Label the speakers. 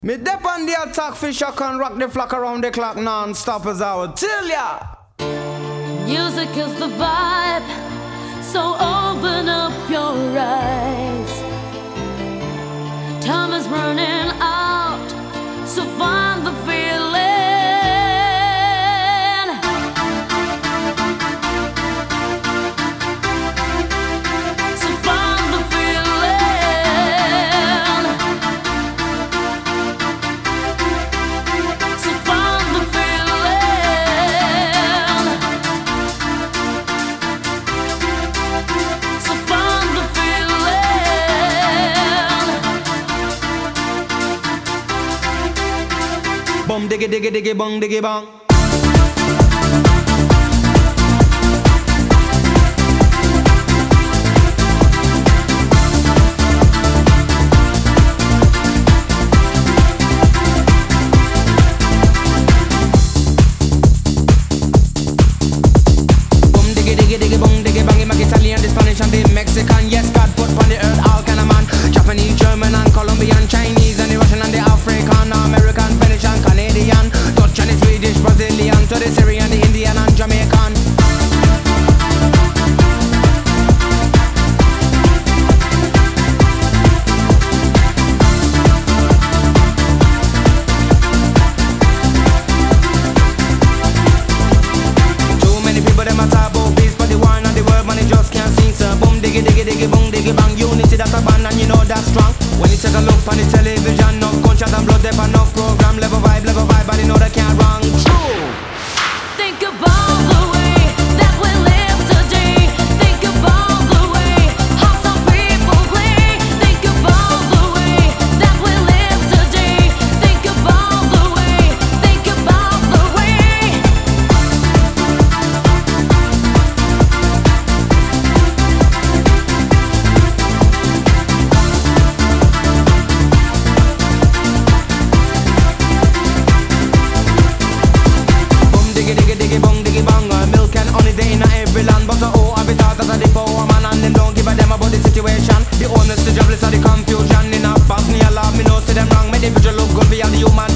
Speaker 1: Me dep on the attack fish, I can rock the flock around the clock non-stop as I would tell ya.
Speaker 2: Music is the vibe, so open up your eyes. Time is running out, so find the feeling. So find the feeling. So find the feeling. So find the feeling.
Speaker 1: Bum diggy diggy diggy bong diggy bong. Diggy bong diggy bang, him Italian, the Spanish and the Mexican. Yes, God put on the earth all kind of man. Japanese, German and Colombian, Chinese and the Russian and the African, American, Venetian, Canadian, Dutch and the Swedish, Brazilian, to the Syrian, the Indian and Jamaican. Too many people them a talk about peace, but the war and the world man they just can't sing. So boom diggy diggy diggy boom diggy bang. Unity that's a band and you know that's strong. When you take a look on the television, no gunshot and blood, there no program. Level vibe, but you know they can't wrong. True.
Speaker 2: Think about the way that we live today. Think about the way how some people play. Think about the way that we live today. Think about the way. Think about the way.
Speaker 1: Boom diggy diggy diggy bong diggy bang. Milk and honey they in every land, but oh, I be thought that the power man and them don't give a damn about the situation. The honest, the jobless, and the confusion in a past. Me a laugh, me know see them wrong. Me the visual look good for all the human